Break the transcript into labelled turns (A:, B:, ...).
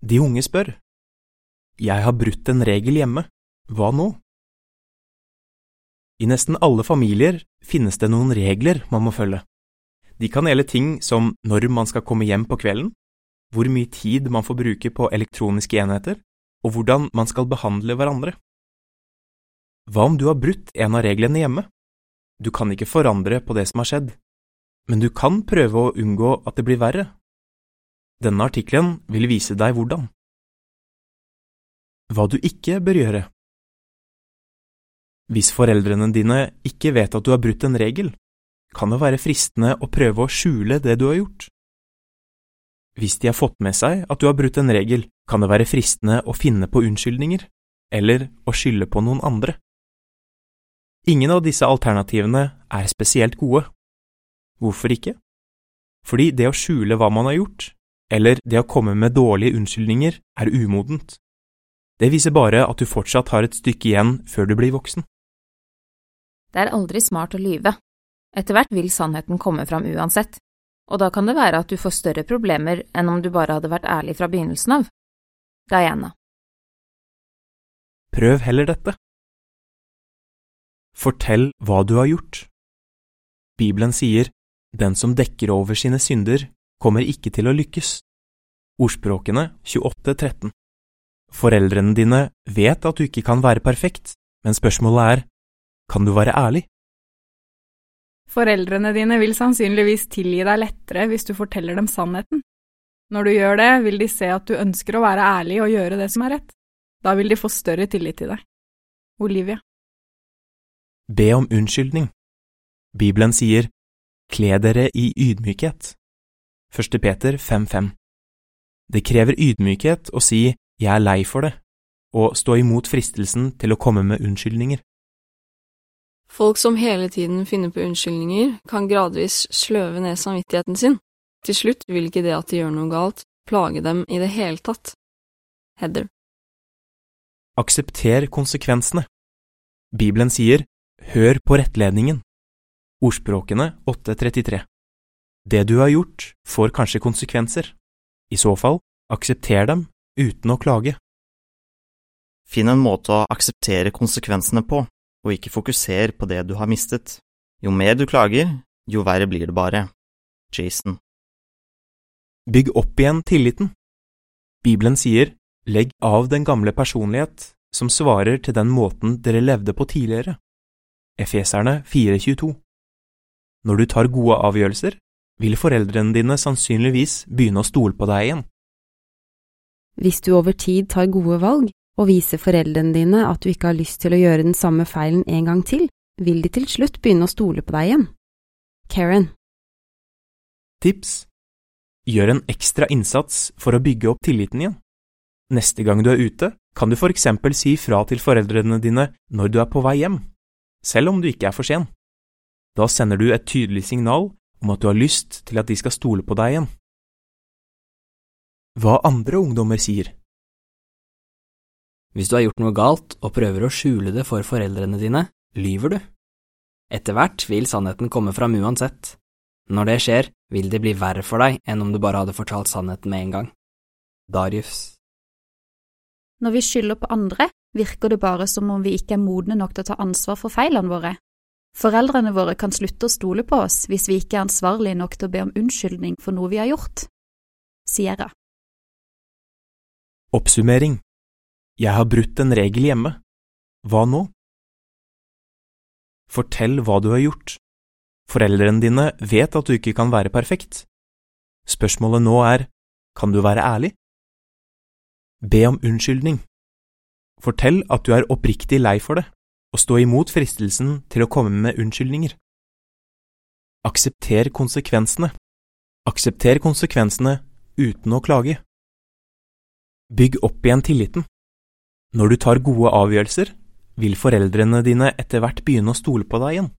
A: De unge spør: Jeg har brutt en regel hjemme, hva nå? I nesten alle familier finnes det noen regler man må følge. De kan gjelde ting som når man skal komme hjem på kvelden, hvor mye tid man får bruke på elektroniske enheter, og hvordan man skal behandle hverandre. Hva om du har brutt en av reglene hjemme? Du kan ikke forandre på det som har skjedd, men du kan prøve å unngå at det blir verre. Denne artikkelen vil vise deg hvordan. Hva du ikke bør gjøre. Hvis foreldrene dine ikke vet at du har brutt en regel, kan det være fristende å prøve å skjule det du har gjort. Hvis de har fått med seg at du har brutt en regel, kan det være fristende å finne på unnskyldninger, eller å skylde på noen andre. Ingen av disse alternativene er spesielt gode. Hvorfor ikke? Fordi det å skjule hva man har gjort, eller det å komme med dårlige unnskyldninger, er umodent. Det viser bare at du fortsatt har et stykke igjen før du blir voksen.
B: Det er aldri smart å lyve. Etter hvert vil sannheten komme fram uansett, og da kan det være at du får større problemer enn om du bare hadde vært ærlig fra begynnelsen av. Diana.
A: Prøv heller dette. Fortell hva du har gjort. Bibelen sier, den som dekker over sine synder, kommer ikke til å lykkes. Ordspråkene 28:13. Foreldrene dine vet at du ikke kan være perfekt, men spørsmålet er, kan du være ærlig?
C: Foreldrene dine vil sannsynligvis tilgi deg lettere hvis du forteller dem sannheten. Når du gjør det, vil de se at du ønsker å være ærlig og gjøre det som er rett. Da vil de få større tillit til deg. Olivia.
A: Be om unnskyldning. Bibelen sier, kle dere i ydmykhet. 1. Peter 5:5. Det krever ydmykhet å si, jeg er lei for det, og stå imot fristelsen til å komme med unnskyldninger.
D: Folk som hele tiden finner på unnskyldninger, kan gradvis sløve ned samvittigheten sin. Til slutt vil ikke det at de gjør noe galt, plage dem i det hele tatt. Heather.
A: Aksepter konsekvensene. Bibelen sier, hør på rettledningen. Ordspråkene 8:33. Det du har gjort, får kanskje konsekvenser. I så fall, aksepter dem uten å klage.
E: Finn en måte å akseptere konsekvensene på, og ikke fokuser på det du har mistet. Jo mer du klager, jo verre blir det bare. Jason.
A: Bygg opp igjen tilliten. Bibelen sier, legg av den gamle personlighet som svarer til den måten dere levde på tidligere. Efeserne 4:22. Når du tar gode avgjørelser, vil foreldrene dine sannsynligvis begynne å stole på deg igjen.
F: Hvis du over tid tar gode valg, og viser foreldrene dine at du ikke har lyst til å gjøre den samme feilen en gang til, vil de til slutt begynne å stole på deg igjen. Karen.
A: Tips. Gjør en ekstra innsats for å bygge opp tilliten igjen. Neste gang du er ute, kan du for eksempel si fra til foreldrene dine når du er på vei hjem, selv om du ikke er for sen. Da sender du et tydelig signal om at du har lyst til at de skal stole på deg igjen. Hva andre ungdommer sier.
G: Hvis du har gjort noe galt og prøver å skjule det for foreldrene dine, lyver du. Etter hvert vil sannheten komme fram uansett. Når det skjer, vil det bli verre for deg enn om du bare hadde fortalt sannheten med en gang. Darius.
H: Når vi skylder på andre, virker det bare som om vi ikke er modne nok til å ta ansvar for feilene våre. Foreldrene våre kan slutte å stole på oss hvis vi ikke er ansvarlige nok til å be om unnskyldning for noe vi har gjort. Sierra.
A: Oppsummering. Jeg har brutt en regel hjemme. Hva nå? Fortell hva du har gjort. Foreldrene dine vet at du ikke kan være perfekt. Spørsmålet nå er, kan du være ærlig? Be om unnskyldning. Fortell at du er oppriktig lei for det, og stå imot fristelsen til å komme med unnskyldninger. Aksepter konsekvensene. Aksepter konsekvensene uten å klage. Bygg opp igjen tilliten. Når du tar gode avgjørelser, vil foreldrene dine etter hvert begynne å stole på deg igjen.